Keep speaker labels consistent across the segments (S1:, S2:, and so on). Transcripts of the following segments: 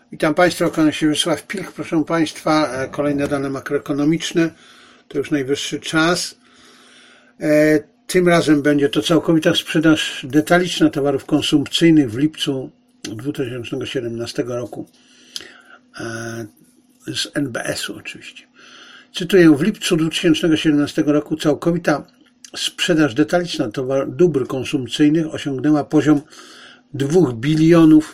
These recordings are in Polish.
S1: Witam Państwa, kłaniam się Wiesław Pilch. Proszę Państwa, kolejne dane makroekonomiczne. To już najwyższy czas. Tym razem będzie to całkowita sprzedaż detaliczna towarów konsumpcyjnych w lipcu 2017 roku. Z NBS-u oczywiście. Cytuję: w lipcu 2017 roku całkowita sprzedaż detaliczna dóbr konsumpcyjnych osiągnęła poziom 2 bilionów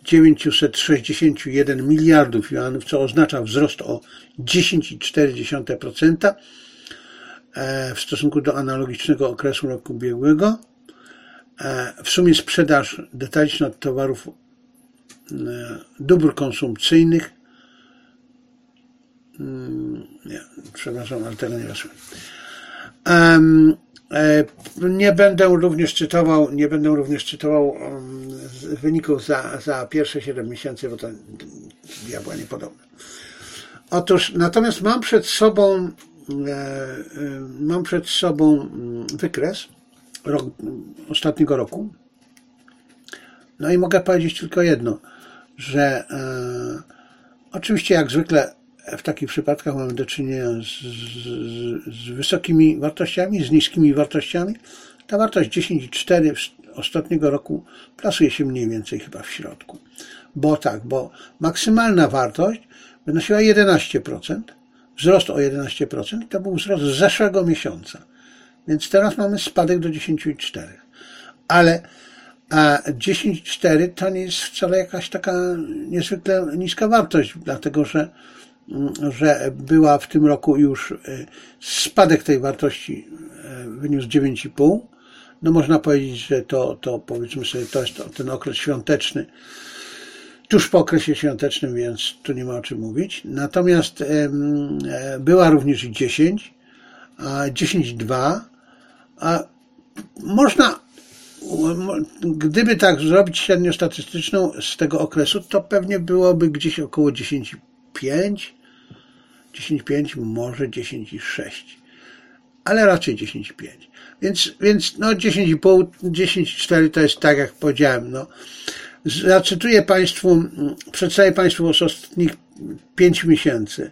S1: 961 miliardów juanów, co oznacza wzrost o 10,4% w stosunku do analogicznego okresu roku ubiegłego. W sumie sprzedaż detaliczna towarów dóbr konsumpcyjnych, przepraszam, ale tego nie rozumiem. Nie będę również czytował wyników za pierwsze 7 miesięcy, bo to diabła niepodobne. Otóż, natomiast mam przed sobą wykres ostatniego roku. No i mogę powiedzieć tylko jedno, że oczywiście jak zwykle w takich przypadkach mamy do czynienia z wysokimi wartościami, z niskimi wartościami. Ta wartość 10,4 ostatniego roku plasuje się mniej więcej chyba w środku. Bo maksymalna wartość wynosiła 11%, wzrost o 11%, i to był wzrost z zeszłego miesiąca. Więc teraz mamy spadek do 10,4. Ale 10,4 to nie jest wcale jakaś taka niezwykle niska wartość, dlatego że była w tym roku już spadek tej wartości wyniósł 9,5. No można powiedzieć, że to powiedzmy sobie, to jest ten okres świąteczny, tuż po okresie świątecznym, więc tu nie ma o czym mówić. Natomiast była również i 10,2. Można, gdyby tak zrobić średnią statystyczną z tego okresu, to pewnie byłoby gdzieś około 10,5, może 10,6, ale raczej 10,5. Więc no 10,5, 10,4 to jest tak, jak powiedziałem. No. Zacytuję Państwu, przedstawię Państwu ostatnich 5 miesięcy.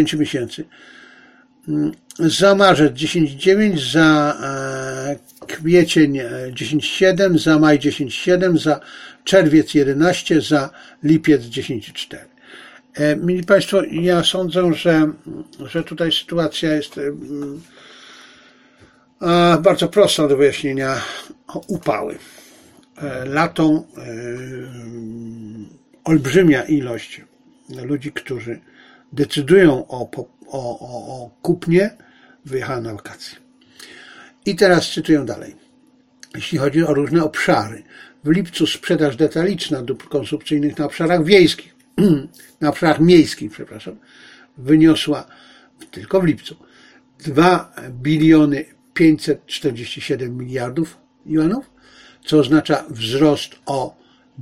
S1: Za marzec 10,9, za kwiecień 10,7, za maj 10,7, za czerwiec 11, za lipiec 10,4. Mili Państwo, ja sądzę, że tutaj sytuacja jest bardzo prosta do wyjaśnienia. Upały. Lato, olbrzymia ilość ludzi, którzy decydują o kupnie, wyjechała na wakacje. I teraz cytuję dalej. Jeśli chodzi o różne obszary. W lipcu sprzedaż detaliczna dóbr konsumpcyjnych na obszarach wiejskich, na obszarach miejskich, wyniosła tylko w lipcu 2 biliony 547 miliardów juanów, co oznacza wzrost o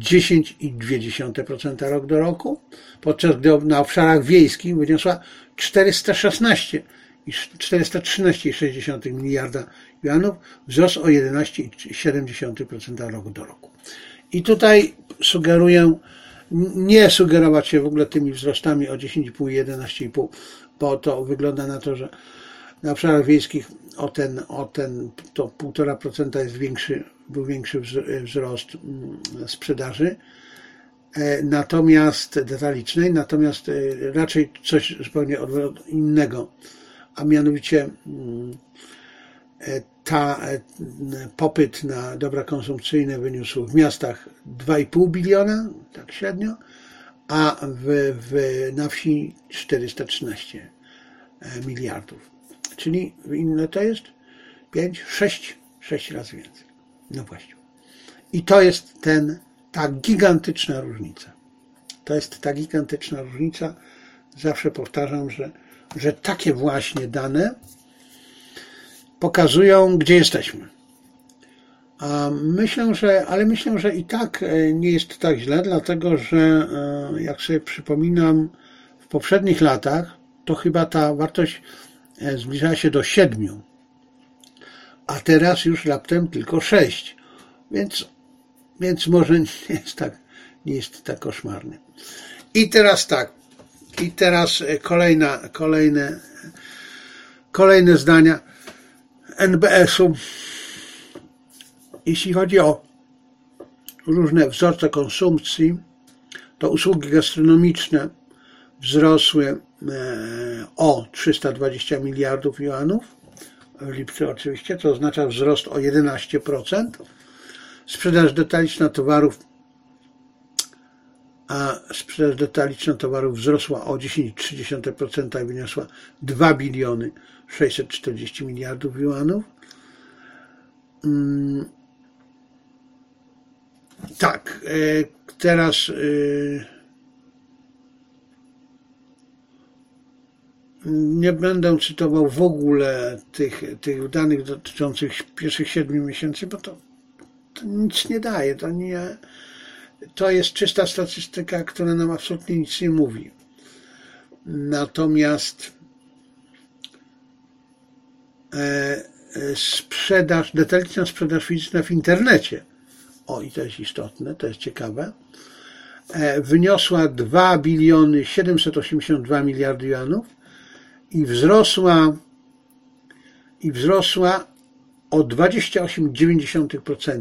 S1: 10,2% rok do roku, podczas gdy na obszarach wiejskich wyniosła 413,6 miliarda juanów, wzrost o 11,7% rok do roku. I tutaj sugeruję, nie sugerować się w ogóle tymi wzrostami o 10,5 i 11,5, bo to wygląda na to, że na obszarach wiejskich to 1,5% był większy wzrost sprzedaży, natomiast detalicznej, natomiast raczej coś zupełnie innego, a mianowicie popyt na dobra konsumpcyjne wyniósł w miastach 2,5 biliona, tak średnio, a na wsi 413 miliardów. Czyli ile to jest? 6 razy więcej. No właśnie. I to jest ta gigantyczna różnica. To jest ta gigantyczna różnica. Zawsze powtarzam, że takie właśnie dane pokazują, gdzie jesteśmy. Myślę, że i tak nie jest tak źle, dlatego że jak sobie przypominam, w poprzednich latach to chyba ta wartość zbliżała się do 7, a teraz już raptem tylko 6, więc może nie jest tak koszmarny. I teraz tak. I teraz kolejne zdania NBS-u. Jeśli chodzi o różne wzorce konsumpcji, to usługi gastronomiczne wzrosły o 320 miliardów juanów w lipcu oczywiście, to oznacza wzrost o 11%. Sprzedaż detaliczna towarów wzrosła o 10,3% i wyniosła 2 biliony 640 miliardów juanów. Tak, teraz nie będę cytował w ogóle tych danych dotyczących pierwszych 7 miesięcy, bo to nic nie daje. To jest czysta statystyka, która nam absolutnie nic nie mówi. Natomiast detaliczna sprzedaż fizyczna w internecie, i to jest istotne, to jest ciekawe, wyniosła 2 biliony 782 miliardy juanów i wzrosła o 28,9%.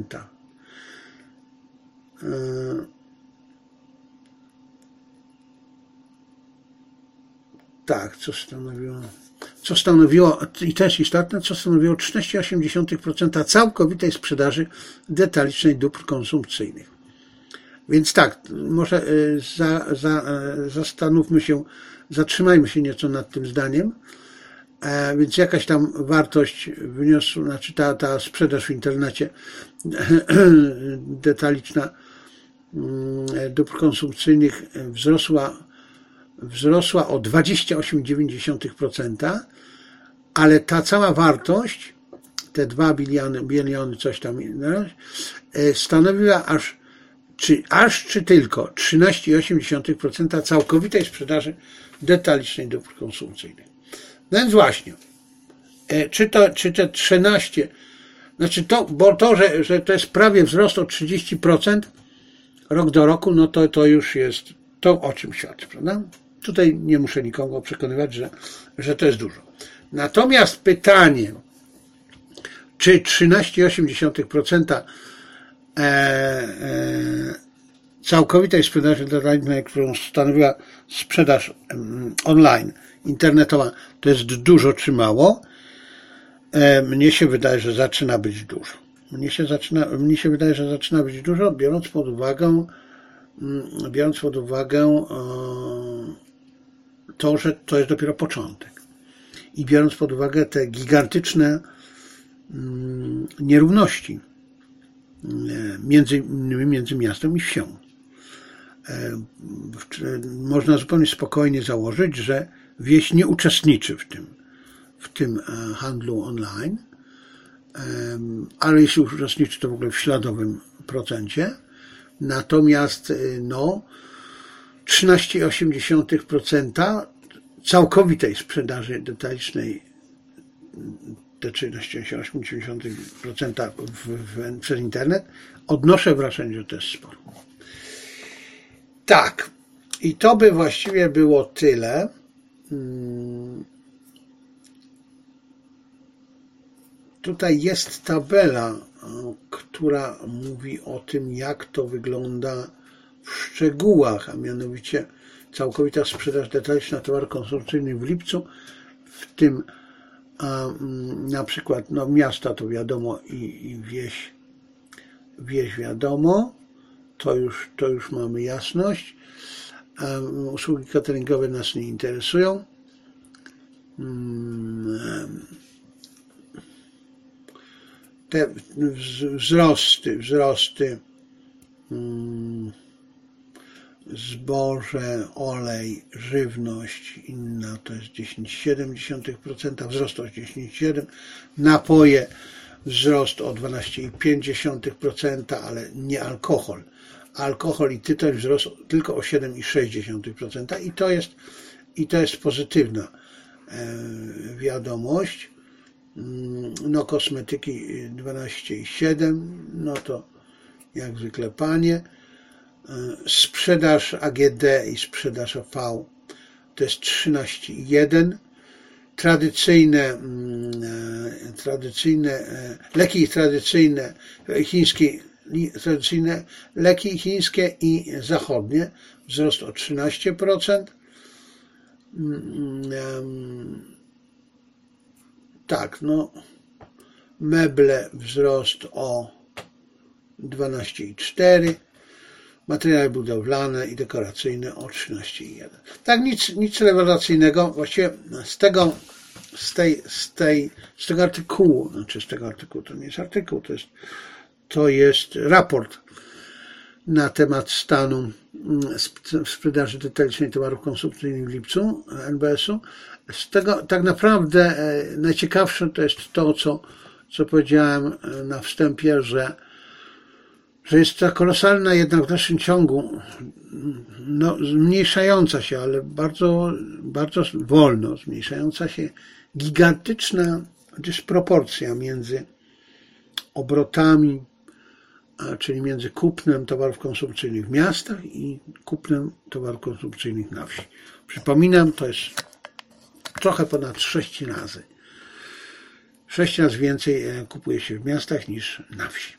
S1: Tak, co stanowiło, i to jest istotne, co stanowiło 13,8% całkowitej sprzedaży detalicznej dóbr konsumpcyjnych. Więc tak, może zastanówmy się, zatrzymajmy się nieco nad tym zdaniem. Więc jakaś tam wartość wyniosła, znaczy ta sprzedaż w internecie detaliczna dóbr konsumpcyjnych wzrosła o 28,9%, ale ta cała wartość, te 2 biliony coś tam, stanowiła aż tylko 13,8% całkowitej sprzedaży detalicznej dóbr konsumpcyjnych. No więc właśnie, czy te 13, znaczy że to jest prawie wzrost o 30% rok do roku, no to już jest to, o czym świadczy, prawda? Tutaj nie muszę nikogo przekonywać, że to jest dużo. Natomiast pytanie, czy 13,8% całkowitej sprzedaży detalicznej, którą stanowiła sprzedaż online, internetowa, to jest dużo czy mało? Mnie się wydaje, że zaczyna być dużo. Mnie się wydaje, że zaczyna być dużo, biorąc pod uwagę to, że to jest dopiero początek. I biorąc pod uwagę te gigantyczne nierówności między miastem i wsią. Można zupełnie spokojnie założyć, że wieś nie uczestniczy w tym handlu online, ale jeśli uczestniczy, to w ogóle w śladowym procencie. Natomiast 13,8% całkowitej sprzedaży detalicznej, te 13,8% przez internet, odnoszę wrażenie, że to jest sporo. Tak, i to by właściwie było tyle. Tutaj jest tabela, która mówi o tym, jak to wygląda w szczegółach, a mianowicie całkowita sprzedaż detaliczna towarów konsumpcyjnych w lipcu, w tym na przykład miasta to wiadomo i wieś wiadomo, to już mamy jasność. Usługi cateringowe nas nie interesują. Te wzrosty zboże, olej, żywność, inna to jest 10,7%, wzrost o 10,7%, napoje wzrost o 12,5%, ale nie alkohol. Alkohol i tytoń wzrost tylko o 7,6%. I to jest pozytywna wiadomość. Kosmetyki 12,7%, to jak zwykle panie. sprzedaż AGD i sprzedaż OV to jest 13,1. Leki tradycyjne chińskie, leki chińskie i zachodnie wzrost o 13%. Tak, no meble wzrost o 12,4%. Materiały budowlane i dekoracyjne o 13,1. Tak, nic rewelacyjnego. Właściwie z tego artykułu, to nie jest artykuł, to jest raport na temat stanu sprzedaży detalicznej towarów konsumpcyjnych w lipcu NBS-u. Z tego tak naprawdę najciekawsze to jest to, co powiedziałem na wstępie, że jest ta kolosalna jednak w dalszym ciągu, no, zmniejszająca się, ale bardzo, bardzo wolno zmniejszająca się gigantyczna dysproporcja między obrotami, czyli między kupnem towarów konsumpcyjnych w miastach i kupnem towarów konsumpcyjnych na wsi. Przypominam, to jest trochę ponad 6 razy. 6 razy więcej kupuje się w miastach niż na wsi.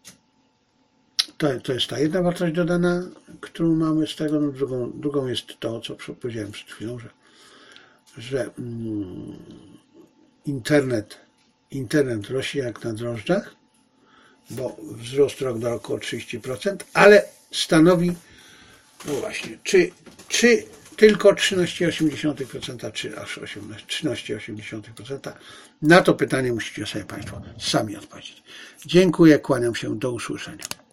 S1: To jest ta jedna wartość dodana, którą mamy z tego. No drugą jest to, co powiedziałem przed chwilą, że internet rośnie jak na drożdżach, bo wzrost rok do roku o 30%, ale stanowi, no właśnie, czy tylko 13,8%, czy aż 13,8%? Na to pytanie musicie sobie Państwo sami odpowiedzieć. Dziękuję, kłaniam się, do usłyszenia.